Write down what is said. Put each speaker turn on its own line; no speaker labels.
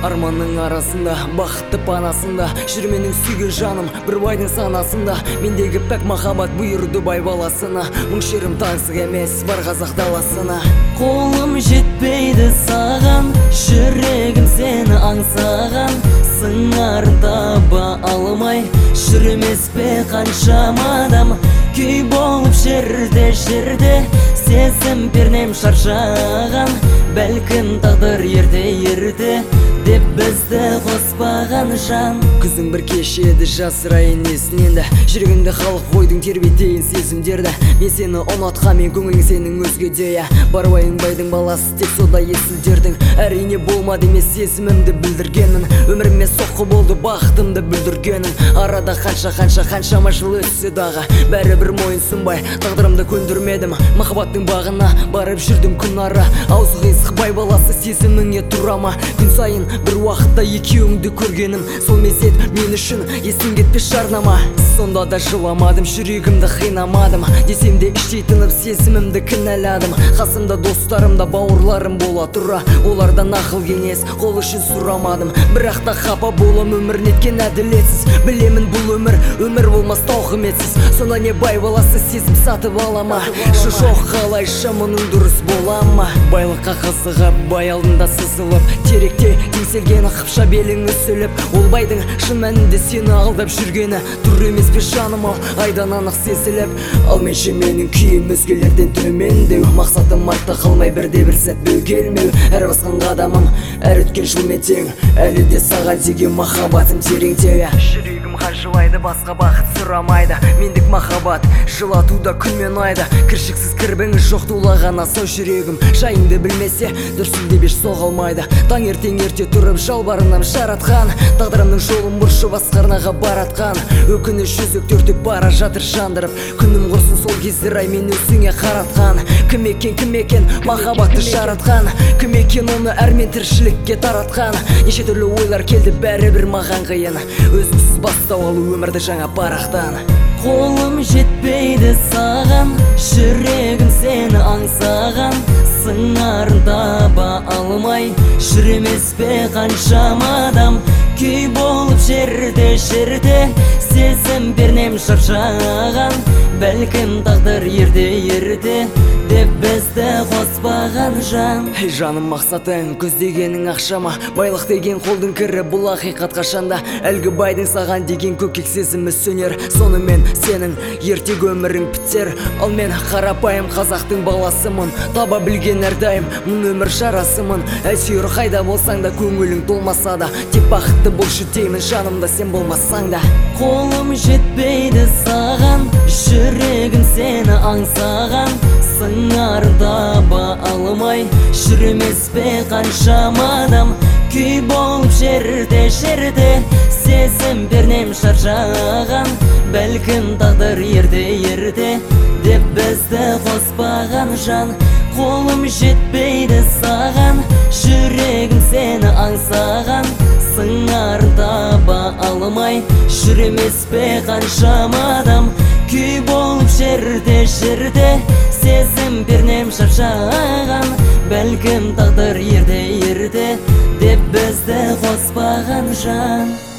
Арманның арасында, бақытты панасында, жүр менің сүйген жаным, бір байдың санасында. Мендегі пәк махаббат бұйырды бай баласына. Мың шерім таңсық емес, бар қазақ даласына. Қолым жетпейді саған, жүрегім сені аңсаған. Сыңарын таба алмай, жүрмес пе қаншама адам. Күй болып жерде, сезім пернем шаршаған. Бәлкім тағдыр ерте деп бізді қоспаған жан. Күздің бір кеші еді, жасырайын есіненді. Жүрегімді халық қойдың тербетейін сезімдерді. Мен сені ұнатқанмен көңілің сенің өзгеде. Барбайың байдың баласы тек сода есілдердің. Әрине болмады емес сезімімді білдіргенмін. Өміріме соққы болды бақытымды бүлдіргенім. Арада қаншама жыл өтсе дағы, бәрібір мойынсынбай тағдырымды көндірмедім. Махаббаттың бағына барып жүрдім күн ара. Аузы қисық бай баласы сезіміңе тұрама. Күн сайын бір уақытта екеуіңді көргенім. Сол мезет мен үшін естен кетпес жарнама. Сонда да жыламадым, жүрегімді қинамадым. Десем де іштей тынып сезімімді кінәладым. Қасымда достарым да бауырларым бола тұра, олардан ақыл кеңес қол үшін сұрамадым. Бірақ та қапа болам өмір неткен әділетсіз. Білемін бұл өмір болмас тауқыметсіз. Сонда не бай баласы сезім сатып алама. Жоқ қалайша мұның дұрыс болама. Байлыққа қызығып бай алдында сызылып, теректе теңселген қыпша белің үсіліп. Ол байдың шын мәнінде сені алдап жүргені тұр емес пе жаным ау, айдан анық сезіліп. Ал менше менің күйім өзгелерден төмендеу. Мақсатым артта қалмай бірде бір сәт бөгелмеу. Әр басқан қадамым, әр өткен жылмен тең. Әлі де саған деген махаббатым тереңдеу. Жүрегім жылайды, басқа бақыт сұрамайды. Мендік махаббат жылатуда күн мен айды. Кіршіксіз кірбіңіз жоқ тулаған асау жүрегім. Жайыңды білмесе дүрсілдеп еш соғалмайды. Таңертең ерте тұрып жалбарынам жаратқан. Тағдырымның жолын бұршы басқарнаға баратқан. Өкініш жүзік төртіп бара жатыр жандырып. Күнім құрсын сол кездер ай мен өзіңе қаратқан. Кім екен махаббатты жаратқан. Кім екен оны әрмен тіршілікке таратқан. Неше түрлі ойлар келді бәрібір маған қиын. Өзімсіз бастау алу өмірді жаңа парақтан. Қолым жетпейді саған, жүрегім сені аңсаған. Сыңарын таба алмай, жүрмес пе қаншама адам. Күй болып жерде, сезім пернем шаршаған. Бәлкім тағдыр ерте деп бізді қоспаған жан. Жаным мақсатың көздегенің ақшама, байлық деген қолдың кірі бұл ақиқат қашанда. Әлгі байдың саған деген көкек сезімі сөнер. Сонымен сенің ертегі өмірің бітер. Ал мен қарапайым қазақтың баласымын, таба білген әрдайым мұн өмір жарасымын. Әйтеуір қайда болсаң да көңілің толмаса да, тек бақытты болшы деймін жанымда сен болмасаң да. Қолым жетпейді саған, жүрегім сені аңсаған. Сыңарын таба алмай, жүрмес пе қаншама адам. Күй болып жерде, сезім пернем шаршаған. Бәлкім тағдыр ерте деп бізді қоспаған жан. Қолым жетпейді саған, жүрегім сені аңсаған. Сыңарын таба алмай, жүрмес пе қаншама адам. Күй болып жерде, сезім пернем шаршаған. Бәлкім тағдыр ерте деп бізді қоспаған жан.